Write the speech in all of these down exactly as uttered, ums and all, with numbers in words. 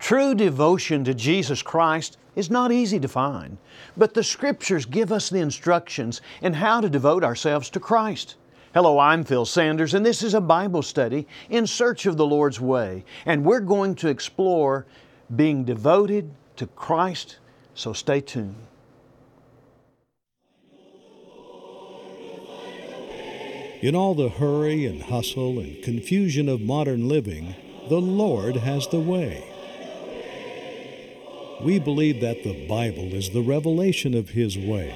True devotion to Jesus Christ is not easy to find, but the Scriptures give us the instructions in how to devote ourselves to Christ. Hello, I'm Phil Sanders, and this is a Bible study in search of the Lord's way, and we're going to explore being devoted to Christ, so stay tuned. In all the hurry and hustle and confusion of modern living, the Lord has the way. We believe that the Bible is the revelation of His way.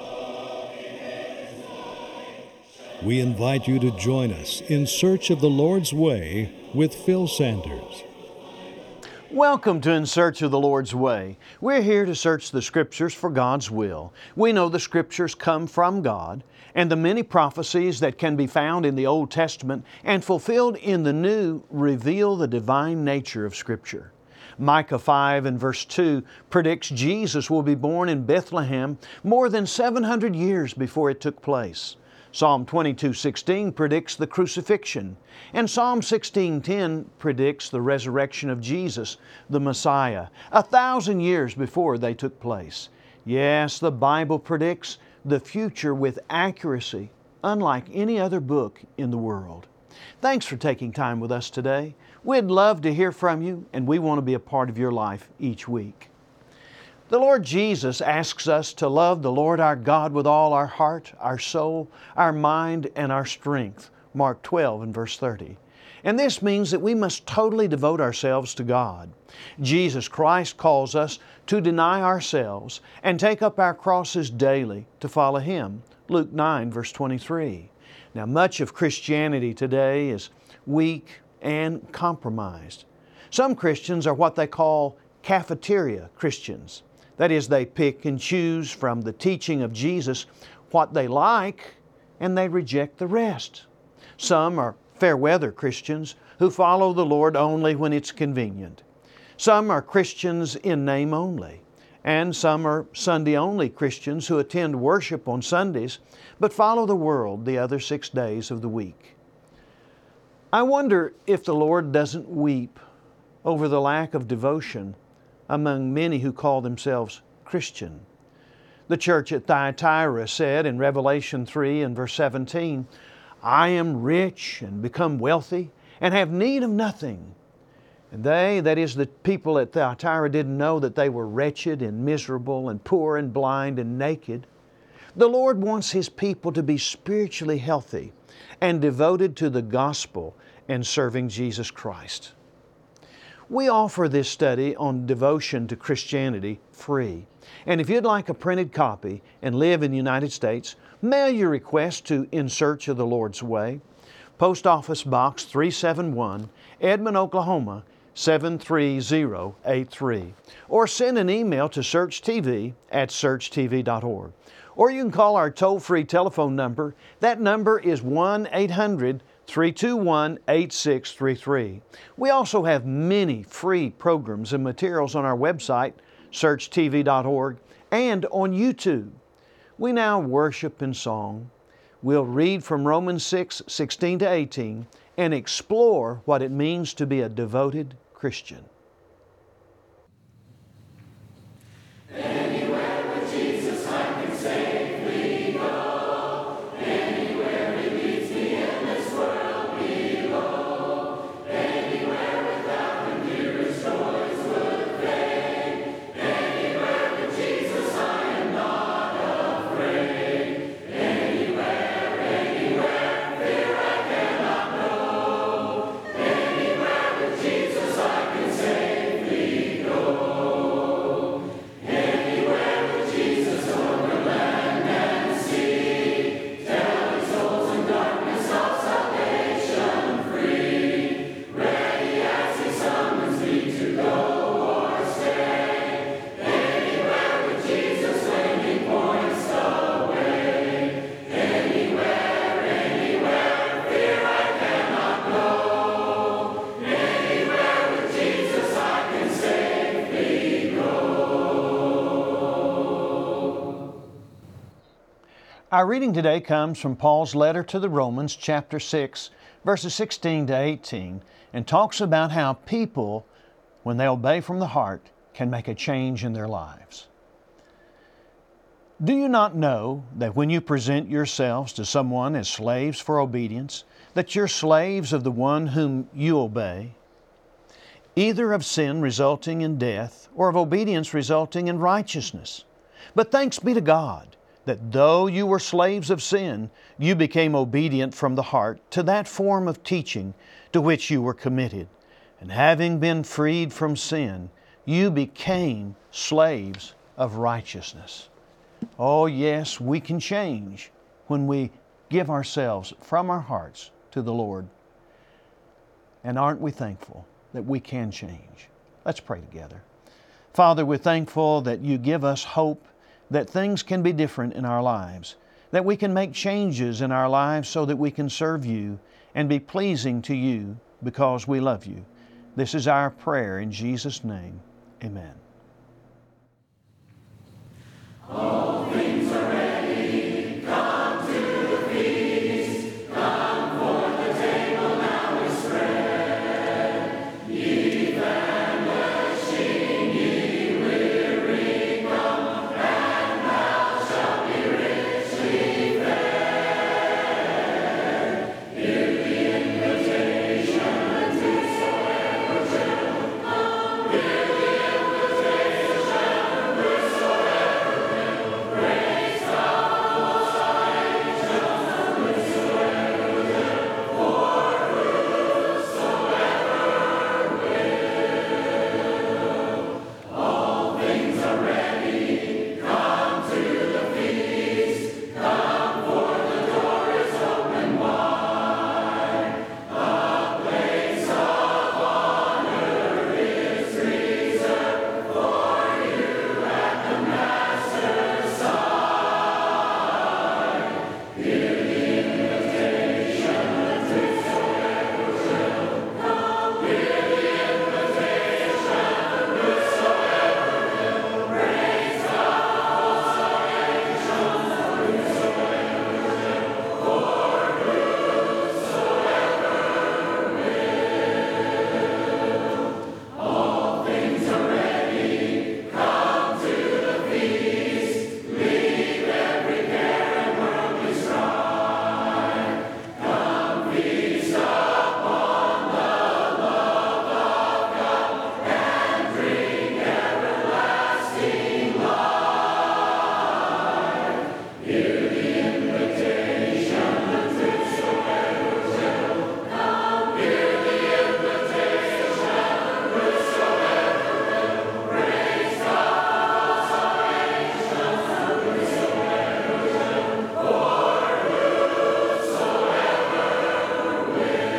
We invite you to join us in search of the Lord's way with Phil Sanders. Welcome to In Search of the Lord's Way. We're here to search the Scriptures for God's will. We know the Scriptures come from God, and the many prophecies that can be found in the Old Testament and fulfilled in the New reveal the divine nature of Scripture. Micah five and verse two predicts Jesus will be born in Bethlehem more than seven hundred years before it took place. Psalm twenty-two sixteen predicts the crucifixion, and Psalm sixteen ten predicts the resurrection of Jesus, the Messiah, a thousand years before they took place. Yes, the Bible predicts the future with accuracy, unlike any other book in the world. Thanks for taking time with us today. We'd love to hear from you, and we want to be a part of your life each week. The Lord Jesus asks us to love the Lord our God with all our heart, our soul, our mind, and our strength. Mark twelve and verse thirty. And this means that we must totally devote ourselves to God. Jesus Christ calls us to deny ourselves and take up our crosses daily to follow Him. Luke nine verse twenty-three. Now, much of Christianity today is weak and compromised. Some Christians are what they call cafeteria Christians. That is, they pick and choose from the teaching of Jesus what they like, and they reject the rest. Some are fair-weather Christians who follow the Lord only when it's convenient. Some are Christians in name only. And some are Sunday-only Christians who attend worship on Sundays, but follow the world the other six days of the week. I wonder if the Lord doesn't weep over the lack of devotion among many who call themselves Christian. The church at Thyatira said in Revelation three and verse seventeen, I am rich and become wealthy and have need of nothing. And they, that is the people at Thyatira, didn't know that they were wretched and miserable and poor and blind and naked. The Lord wants His people to be spiritually healthy and devoted to the gospel and serving Jesus Christ. We offer this study on devotion to Christianity free. And if you'd like a printed copy and live in the United States, mail your request to In Search of the Lord's Way, Post Office Box three seventy-one, Edmond, Oklahoma, seven three zero eight three. Or send an email to searchtv at search t v dot org. Or you can call our toll-free telephone number. That number is one eight hundred three two one eight six three three. We also have many free programs and materials on our website, search t v dot org, and on YouTube. We now worship in song. We'll read from Romans six sixteen to eighteen and explore what it means to be a devoted Christian. Our reading today comes from Paul's letter to the Romans, chapter six, verses sixteen to eighteen, and talks about how people, when they obey from the heart, can make a change in their lives. Do you not know that when you present yourselves to someone as slaves for obedience, that you're slaves of the one whom you obey, either of sin resulting in death or of obedience resulting in righteousness? But thanks be to God that though you were slaves of sin, you became obedient from the heart to that form of teaching to which you were committed. And having been freed from sin, you became slaves of righteousness. Oh yes, we can change when we give ourselves from our hearts to the Lord. And aren't we thankful that we can change? Let's pray together. Father, we're thankful that you give us hope that things can be different in our lives, that we can make changes in our lives so that we can serve you and be pleasing to you because we love you. This is our prayer in Jesus' name. Amen. All things are ready, come to the feast, come for the table now is spread. Ye famishing, ye weary, come, and thou shalt be richly fed. Hear the invitation, whosoever will come. Hear the invitation, whosoever will. Praise God for salvation, whosoever will, for whosoever will. All things are ready, come to the feast, come for the door is open wide. A place of honor is reserved for you at the Master's side. Hear the invitation, whosoever will come. Hear the invitation, whosoever will. Praise God for salvation, whosoever will, for whosoever will. All things are ready, come to the feast. Leave every care and worldly strife. Come feast upon the love of God and drink everlasting life. Hear the invitation, whosoever will come. Hear the invitation, whosoever will. Praise God for salvation, whosoever will, for whosoever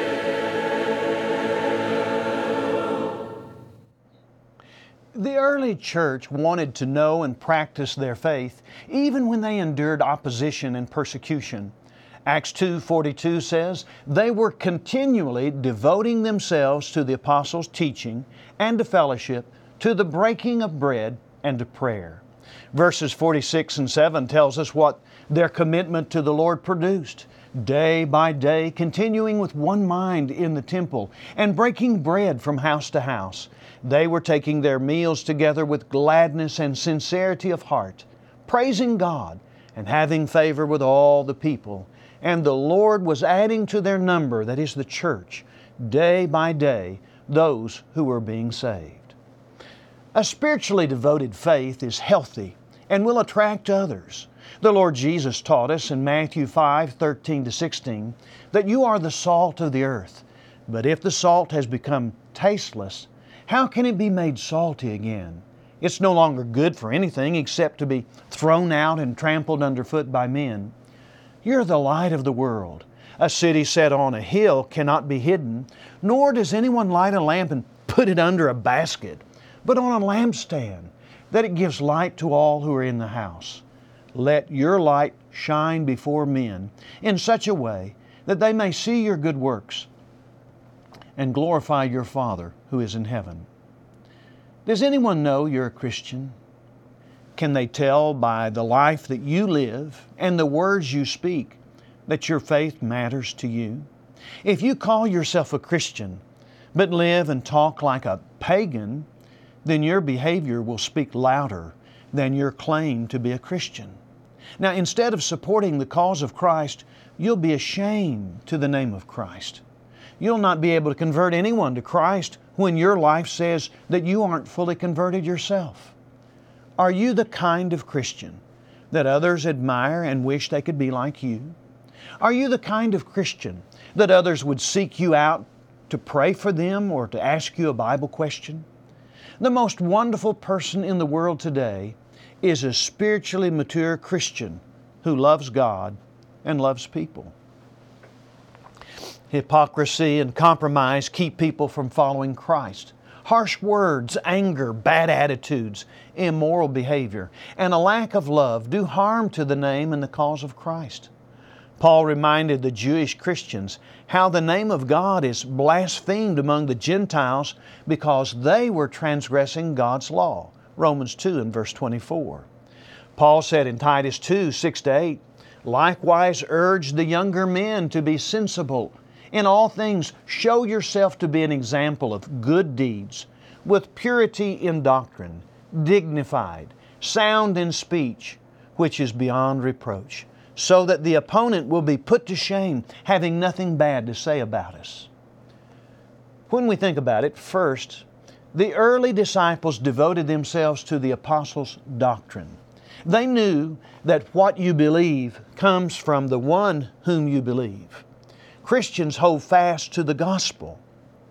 will. The early church wanted to know and practice their faith even when they endured opposition and persecution. Acts two forty-two says, they were continually devoting themselves to the apostles' teaching and to fellowship, to the breaking of bread and to prayer. Verses forty-six and seven tells us what their commitment to the Lord produced. Day by day, continuing with one mind in the temple and breaking bread from house to house. They were taking their meals together with gladness and sincerity of heart, praising God and having favor with all the people. And the Lord was adding to their number, that is the church, day by day, those who were being saved. A spiritually devoted faith is healthy and will attract others. The Lord Jesus taught us in Matthew five thirteen to sixteen that you are the salt of the earth. But if the salt has become tasteless, how can it be made salty again? It's no longer good for anything except to be thrown out and trampled underfoot by men. You're the light of the world. A city set on a hill cannot be hidden, nor does anyone light a lamp and put it under a basket, but on a lampstand, that it gives light to all who are in the house. Let your light shine before men in such a way that they may see your good works and glorify your Father who is in heaven. Does anyone know you're a Christian? Can they tell by the life that you live and the words you speak that your faith matters to you? If you call yourself a Christian, but live and talk like a pagan, then your behavior will speak louder than your claim to be a Christian. Now, instead of supporting the cause of Christ, you'll be ashamed to the name of Christ. You'll not be able to convert anyone to Christ when your life says that you aren't fully converted yourself. Are you the kind of Christian that others admire and wish they could be like you? Are you the kind of Christian that others would seek you out to pray for them or to ask you a Bible question? The most wonderful person in the world today is a spiritually mature Christian who loves God and loves people. Hypocrisy and compromise keep people from following Christ. Harsh words, anger, bad attitudes, immoral behavior, and a lack of love do harm to the name and the cause of Christ. Paul reminded the Jewish Christians how the name of God is blasphemed among the Gentiles because they were transgressing God's law. Romans two and verse twenty-four. Paul said in Titus two, six to eight, "Likewise urge the younger men to be sensible. In all things show yourself to be an example of good deeds, with purity in doctrine, dignified, sound in speech, which is beyond reproach, so that the opponent will be put to shame, having nothing bad to say about us." When we think about it, first, the early disciples devoted themselves to the apostles' doctrine. They knew that what you believe comes from the one whom you believe. Christians hold fast to the gospel.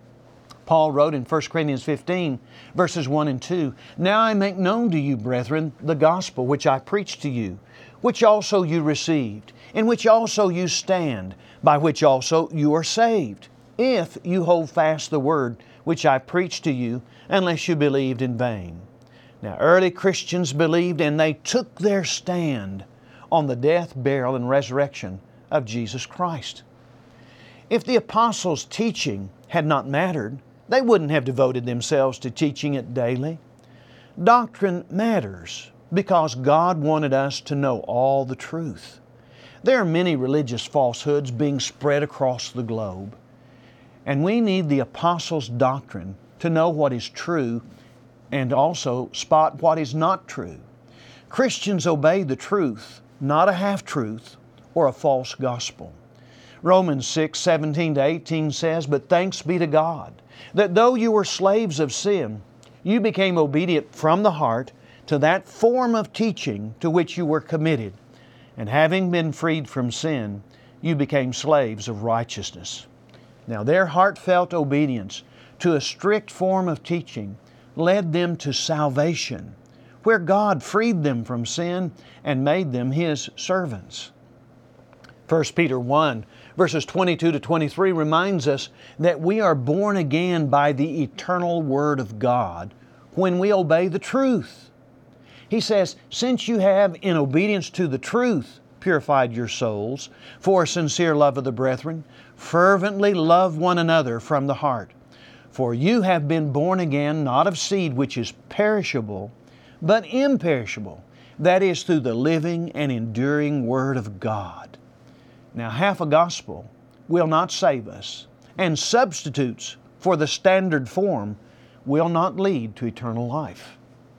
Paul wrote in First Corinthians fifteen, verses one and two, "Now I make known to you, brethren, the gospel which I preached to you, which also you received, in which also you stand, by which also you are saved, if you hold fast the word which I preached to you, unless you believed in vain." Now, early Christians believed and they took their stand on the death, burial, and resurrection of Jesus Christ. If the apostles' teaching had not mattered, they wouldn't have devoted themselves to teaching it daily. Doctrine matters because God wanted us to know all the truth. There are many religious falsehoods being spread across the globe, and we need the apostles' doctrine to know what is true and also spot what is not true. Christians obey the truth, not a half-truth or a false gospel. Romans six, seventeen to eighteen says, "But thanks be to God, that though you were slaves of sin, you became obedient from the heart to that form of teaching to which you were committed. And having been freed from sin, you became slaves of righteousness." Now their heartfelt obedience to a strict form of teaching led them to salvation, where God freed them from sin and made them His servants. First Peter one, verses twenty-two to twenty-three reminds us that we are born again by the eternal Word of God when we obey the truth. He says, "Since you have, in obedience to the truth, purified your souls for a sincere love of the brethren, fervently love one another from the heart. For you have been born again, not of seed which is perishable, but imperishable, that is, through the living and enduring Word of God." Now, half a gospel will not save us, and substitutes for the standard form will not lead to eternal life.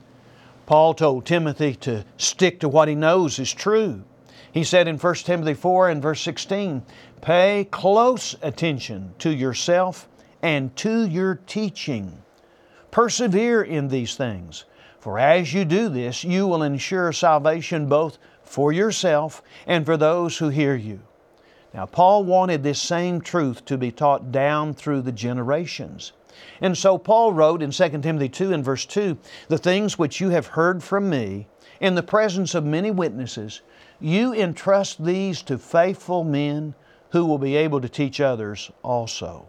Paul told Timothy to stick to what he knows is true. He said in First Timothy four and verse sixteen, "Pay close attention to yourself and to your teaching. Persevere in these things, for as you do this, you will ensure salvation both for yourself and for those who hear you." Now, Paul wanted this same truth to be taught down through the generations. And so Paul wrote in Second Timothy two and verse two, "The things which you have heard from me in the presence of many witnesses, you entrust these to faithful men who will be able to teach others also."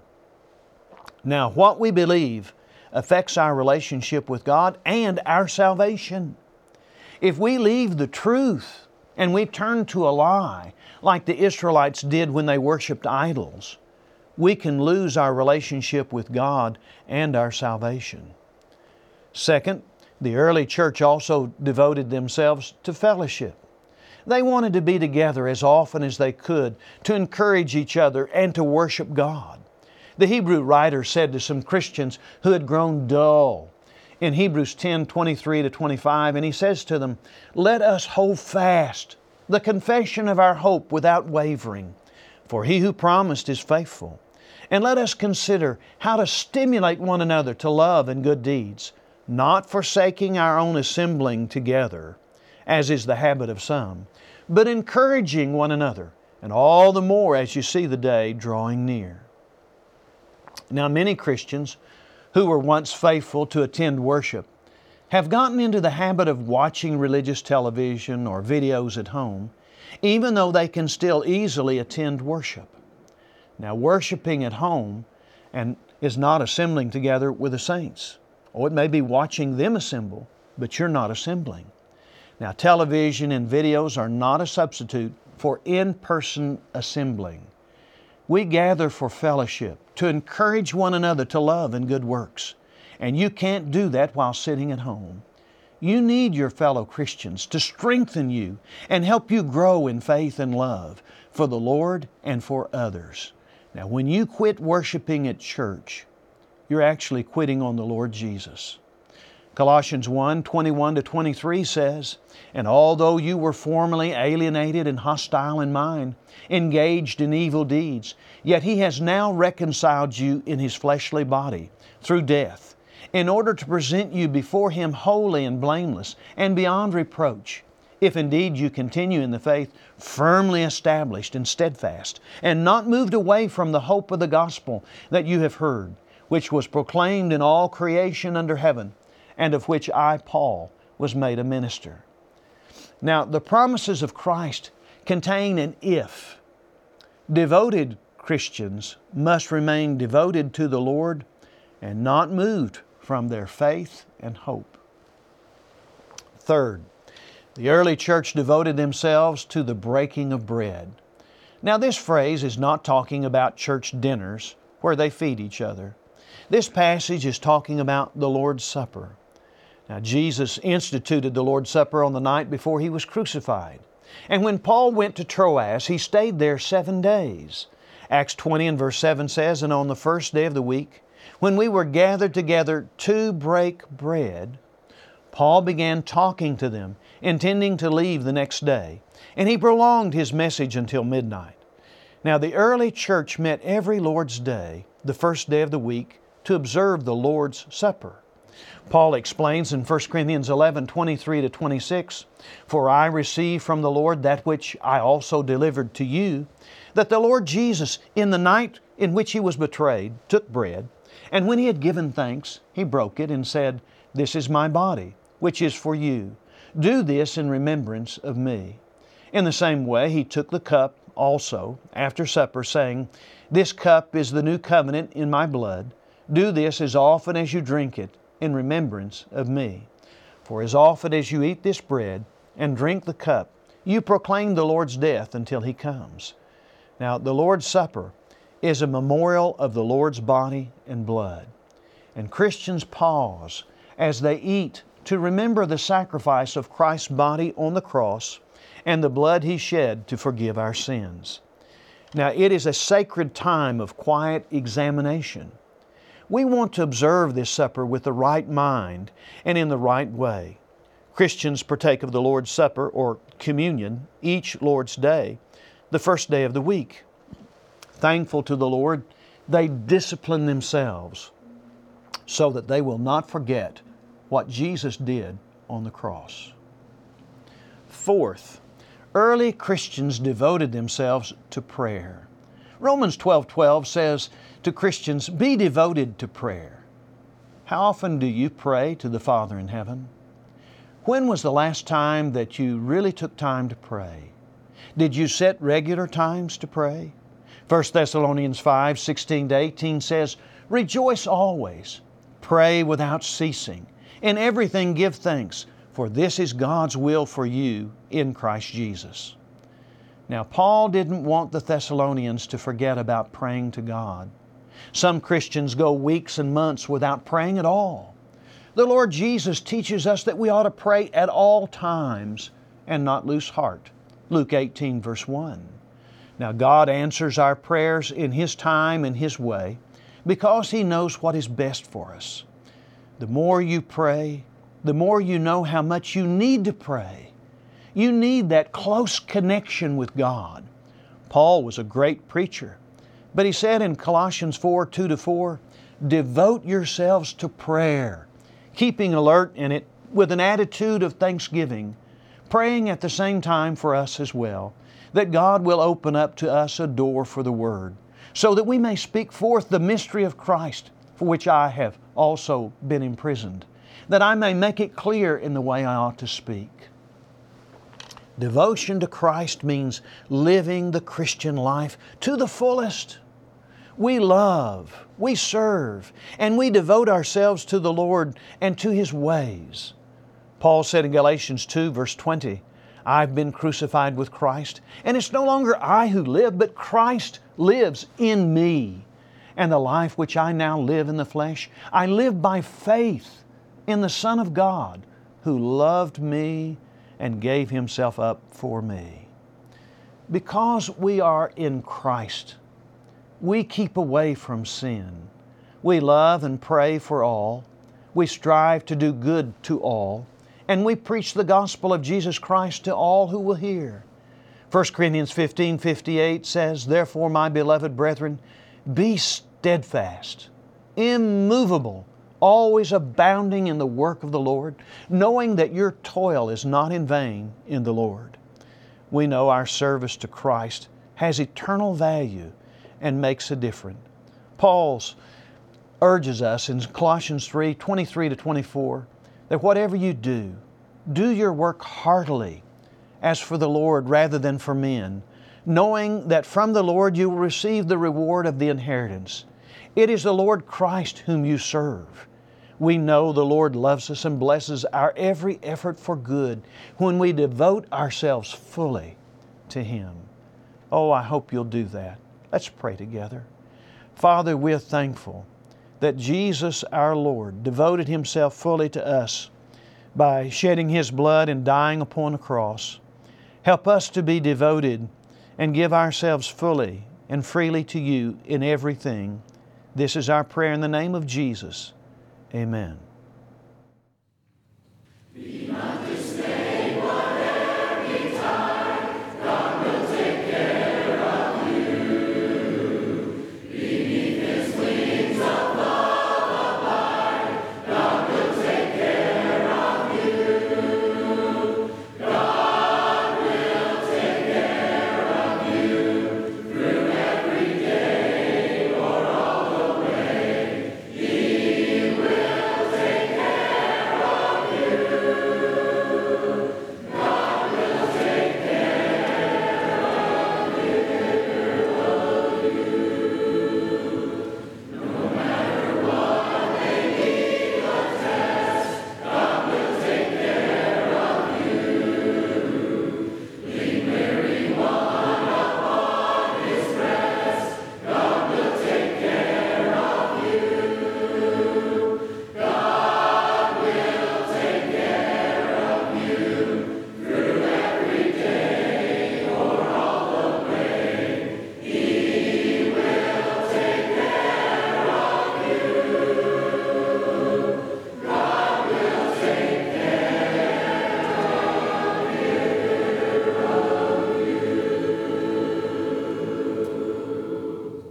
Now, what we believe affects our relationship with God and our salvation. If we leave the truth and we turn to a lie, like the Israelites did when they worshiped idols, we can lose our relationship with God and our salvation. Second, the early church also devoted themselves to fellowship. They wanted to be together as often as they could to encourage each other and to worship God. The Hebrew writer said to some Christians who had grown dull in Hebrews ten, twenty-three to twenty-five, and he says to them, "Let us hold fast the confession of our hope without wavering, for He who promised is faithful. And let us consider how to stimulate one another to love and good deeds, not forsaking our own assembling together, as is the habit of some, but encouraging one another, and all the more as you see the day drawing near." Now, many Christians who were once faithful to attend worship have gotten into the habit of watching religious television or videos at home, even though they can still easily attend worship. Now, worshiping at home and is not assembling together with the saints. Or it may be watching them assemble, but you're not assembling. Now, television and videos are not a substitute for in-person assembling. We gather for fellowship, to encourage one another to love and good works. And you can't do that while sitting at home. You need your fellow Christians to strengthen you and help you grow in faith and love for the Lord and for others. Now, when you quit worshiping at church, you're actually quitting on the Lord Jesus. Colossians one, twenty-one to twenty-three says, "And although you were formerly alienated and hostile in mind, engaged in evil deeds, yet He has now reconciled you in His fleshly body through death, in order to present you before Him holy and blameless and beyond reproach, if indeed you continue in the faith, firmly established and steadfast, and not moved away from the hope of the gospel that you have heard, which was proclaimed in all creation under heaven, and of which I, Paul, was made a minister." Now, the promises of Christ contain an if. Devoted Christians must remain devoted to the Lord and not moved from their faith and hope. Third, the early church devoted themselves to the breaking of bread. Now, this phrase is not talking about church dinners where they feed each other. This passage is talking about the Lord's Supper. Now, Jesus instituted the Lord's Supper on the night before He was crucified. And when Paul went to Troas, he stayed there seven days. Acts twenty and verse seven says, "And on the first day of the week, when we were gathered together to break bread, Paul began talking to them, intending to leave the next day. And he prolonged his message until midnight." Now, the early church met every Lord's Day, the first day of the week, to observe the Lord's Supper. Paul explains in First Corinthians eleven, twenty-three to twenty-six, "For I received from the Lord that which I also delivered to you, that the Lord Jesus, in the night in which He was betrayed, took bread, and when He had given thanks, He broke it and said, 'This is my body, which is for you. Do this in remembrance of me.' In the same way, He took the cup also after supper, saying, 'This cup is the new covenant in my blood. Do this as often as you drink it in remembrance of me. For as often as you eat this bread and drink the cup, you proclaim the Lord's death until He comes." Now, the Lord's Supper is a memorial of the Lord's body and blood. And Christians pause as they eat to remember the sacrifice of Christ's body on the cross and the blood He shed to forgive our sins. Now, it is a sacred time of quiet examination. We want to observe this supper with the right mind and in the right way. Christians partake of the Lord's Supper or communion each Lord's Day, the first day of the week. Thankful to the Lord, they discipline themselves so that they will not forget what Jesus did on the cross. Fourth, early Christians devoted themselves to prayer. Romans twelve twelve says to Christians, "Be devoted to prayer." How often do you pray to the Father in heaven? When was the last time that you really took time to pray? Did you set regular times to pray? First Thessalonians five, sixteen to eighteen says, "Rejoice always, pray without ceasing, in everything give thanks, for this is God's will for you in Christ Jesus." Now, Paul didn't want the Thessalonians to forget about praying to God. Some Christians go weeks and months without praying at all. The Lord Jesus teaches us that we ought to pray at all times and not lose heart. Luke eighteen, verse one. Now, God answers our prayers in His time and His way, because He knows what is best for us. The more you pray, the more you know how much you need to pray. You need that close connection with God. Paul was a great preacher, but he said in Colossians four, two to four, devote yourselves to prayer, keeping alert in it with an attitude of thanksgiving, praying at the same time for us as well, that God will open up to us a door for the Word, so that we may speak forth the mystery of Christ, for which I have also been imprisoned, that I may make it clear in the way I ought to speak. Devotion to Christ means living the Christian life to the fullest. We love, we serve, and we devote ourselves to the Lord and to His ways. Paul said in Galatians two, verse twenty, I've been crucified with Christ, and it's no longer I who live, but Christ lives in me. And the life which I now live in the flesh, I live by faith in the Son of God, who loved me and gave Himself up for me. Because we are in Christ, we keep away from sin. We love and pray for all. We strive to do good to all. And we preach the gospel of Jesus Christ to all who will hear. First Corinthians fifteen fifty-eight says, Therefore, my beloved brethren, be steadfast, immovable, always abounding in the work of the Lord, knowing that your toil is not in vain in the Lord. We know our service to Christ has eternal value and makes a difference. Paul urges us in Colossians three, twenty-three to twenty-four, that whatever you do, do your work heartily, as for the Lord rather than for men, knowing that from the Lord you will receive the reward of the inheritance. It is the Lord Christ whom you serve. We know the Lord loves us and blesses our every effort for good when we devote ourselves fully to Him. Oh, I hope you'll do that. Let's pray together. Father, we're thankful that Jesus, our Lord, devoted Himself fully to us by shedding His blood and dying upon a cross. Help us to be devoted and give ourselves fully and freely to You in everything. This is our prayer in the name of Jesus. Amen. Be not dismayed, whatever betide, God will take care of you. Beneath His wings of love abide, God will take care of you. God will take care of you through every day or all the way. He will take care of you. God will take care of you. No matter what may be the test, God will take care of you. Lean weary one upon His breast, God will take care of you. God will take care of you through every day or all the way. He will take care of you. God will take care of you.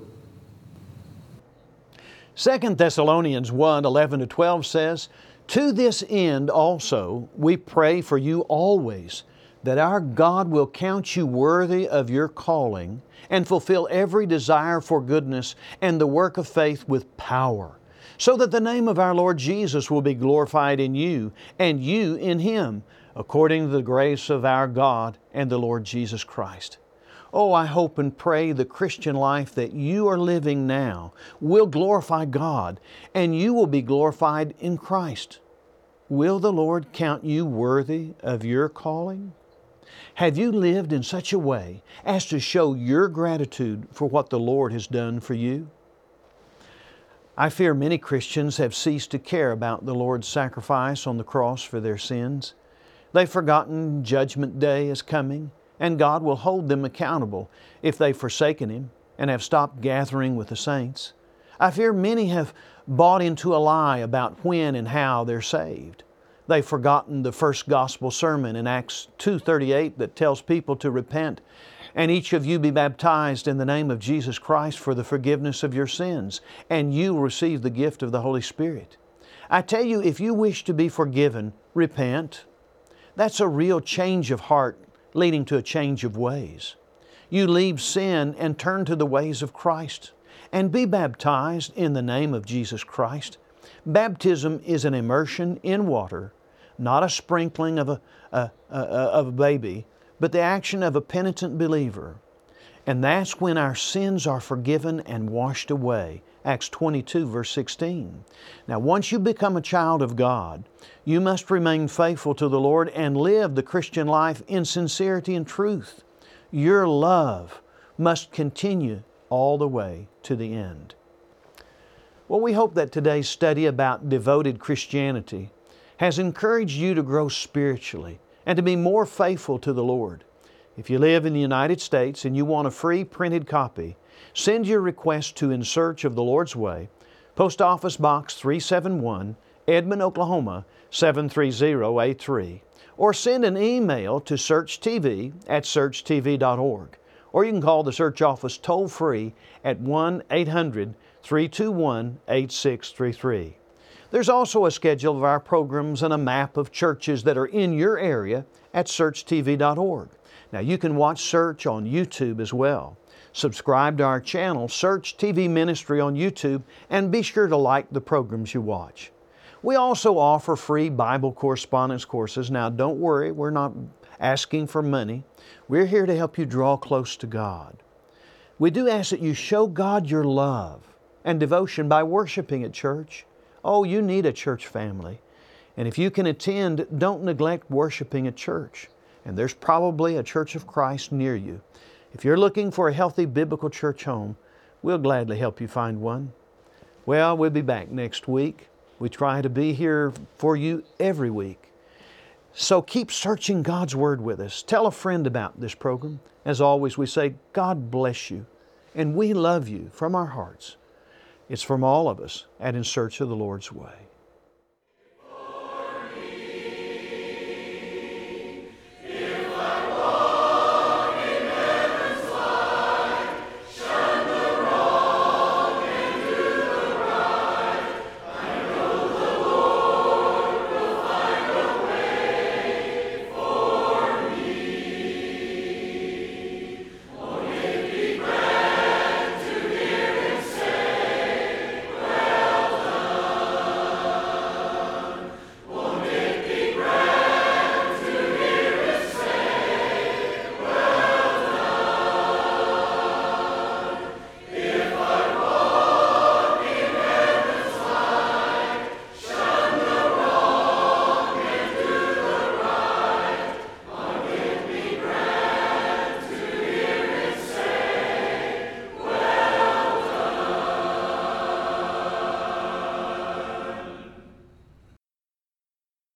Second Thessalonians one, eleven to twelve says, To this end also we pray for you always, that our God will count you worthy of your calling and fulfill every desire for goodness and the work of faith with power, so that the name of our Lord Jesus will be glorified in you and you in Him, according to the grace of our God and the Lord Jesus Christ. Oh, I hope and pray the Christian life that you are living now will glorify God and you will be glorified in Christ. Will the Lord count you worthy of your calling? Have you lived in such a way as to show your gratitude for what the Lord has done for you? I fear many Christians have ceased to care about the Lord's sacrifice on the cross for their sins. They've forgotten Judgment Day is coming, and God will hold them accountable if they've forsaken Him and have stopped gathering with the saints. I fear many have bought into a lie about when and how they're saved. They've forgotten the first gospel sermon in Acts two thirty-eight that tells people to repent and each of you be baptized in the name of Jesus Christ for the forgiveness of your sins, and you will receive the gift of the Holy Spirit. I tell you, if you wish to be forgiven, repent. That's a real change of heart leading to a change of ways. You leave sin and turn to the ways of Christ and be baptized in the name of Jesus Christ. Baptism is an immersion in water, not a sprinkling of a, a, a, of a baby, but the action of a penitent believer. And that's when our sins are forgiven and washed away. Acts twenty-two, verse sixteen. Now, once you become a child of God, you must remain faithful to the Lord and live the Christian life in sincerity and truth. Your love must continue all the way to the end. Well, we hope that today's study about devoted Christianity has encouraged you to grow spiritually and to be more faithful to the Lord. If you live in the United States and you want a free printed copy, send your request to In Search of the Lord's Way, Post Office Box three seventy-one, Edmond, Oklahoma seven three zero eight three, or send an email to searchtv at search t v dot org, or you can call the Search Office toll-free at one eight hundred, three two one, eight six three three. There's also a schedule of our programs and a map of churches that are in your area at search t v dot org. Now, you can watch Search on YouTube as well. Subscribe to our channel, Search T V Ministry on YouTube, and be sure to like the programs you watch. We also offer free Bible correspondence courses. Now, don't worry, we're not asking for money. We're here to help you draw close to God. We do ask that you show God your love and devotion by worshiping at church. Oh, you need a church family. And if you can attend, don't neglect worshiping at church. And there's probably a Church of Christ near you. If you're looking for a healthy biblical church home, we'll gladly help you find one. Well, we'll be back next week. We try to be here for you every week. So keep searching God's Word with us. Tell a friend about this program. As always, we say, God bless you. And we love you from our hearts. It's from all of us at In Search of the Lord's Way.